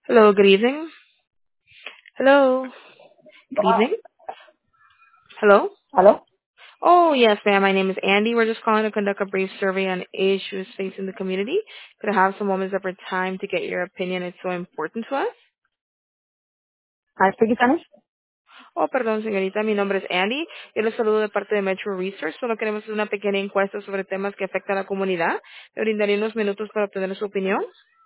Hello, good evening. Hello, good evening. Hello. ¿Aló? Oh, yes, ma'am. My name is Andy. We're just calling to conduct a brief survey on issues facing the community. Could I have some moments of our time to get your opinion? It's so important to us. ¿I speak Spanish? Oh, perdón, señorita. Mi nombre es Andy. Yo les saludo de parte de Metro Research. Solo queremos hacer una pequeña encuesta sobre temas que afectan a la comunidad. Le brindaré unos minutos para obtener su opinión.